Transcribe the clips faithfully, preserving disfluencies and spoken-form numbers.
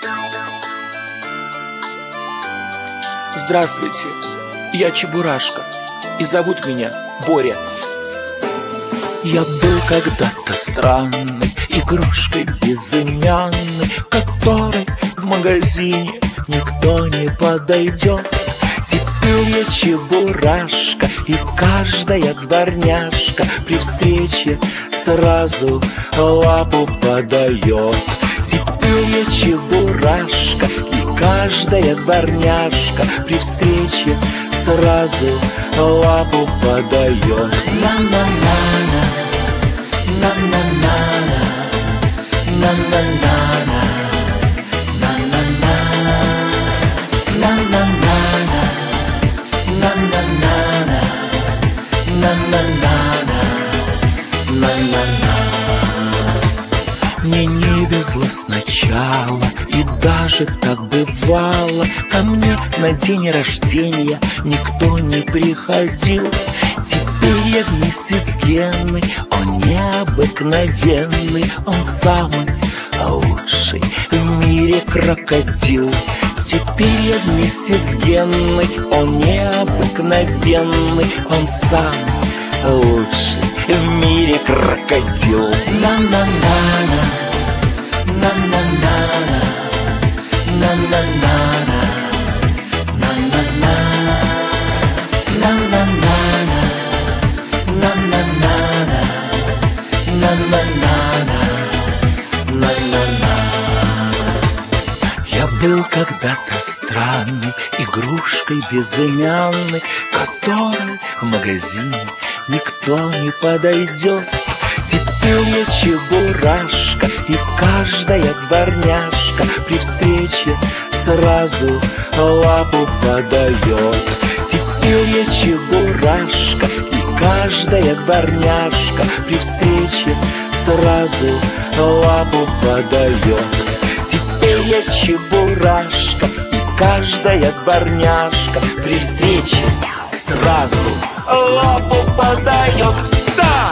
Здравствуйте, я Чебурашка, и зовут меня Боря. Я был когда-то странной игрушкой безымянной, которой в магазине никто не подойдет. Теперь я Чебурашка, и каждая дворняжка при встрече сразу лапу подает. Теперь я Чебурашка, и каждая дворняжка при встрече сразу лапу подает. На-на-на-на, на-на-на-на, на-на-на-на, на-на-на, на-на-на-на, на-на-на-на, на-на-на-на, на-на-на. Мне не везло сначала, и даже так бывало. Ко мне на день рождения никто не приходил. Теперь я вместе с Геной, он необыкновенный, он самый лучший в мире крокодил. Теперь я вместе с Геной, он необыкновенный, он самый лучший в мире крокодил. На-на-на-на, на-на-на-на, на-на-на-на, на-на-на, на-на-на-на, на-на-на-на, на-на-на-на, на-на-на. Я был когда-то странной игрушкой безымянной, которой в магазине никто не подойдет. Теперь я Чебурашка, и каждая дворняжка при встрече сразу лапу подает. Теперь я Чебурашка, и каждая дворняжка при встрече сразу лапу подает. Теперь я Чебурашка, и каждая дворняжка при встрече сразу лапу подает. Да!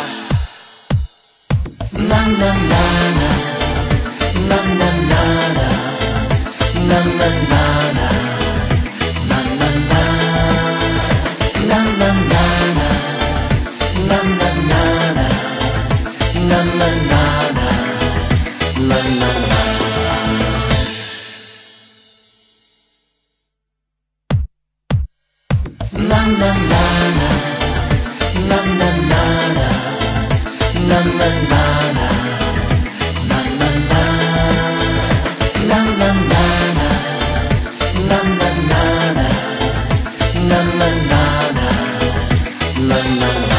На-на-на-на, на-на-на-на, на-на-на-на, на-на-на, на-на-на-на, на-на-на-на, на-на-на-на, на-на-на. На-на-на-на, на-на-на-на, на-на-на-на, на-на-на, на-на-на-на, на-на-на-на, на-на-на-на, на-на-на.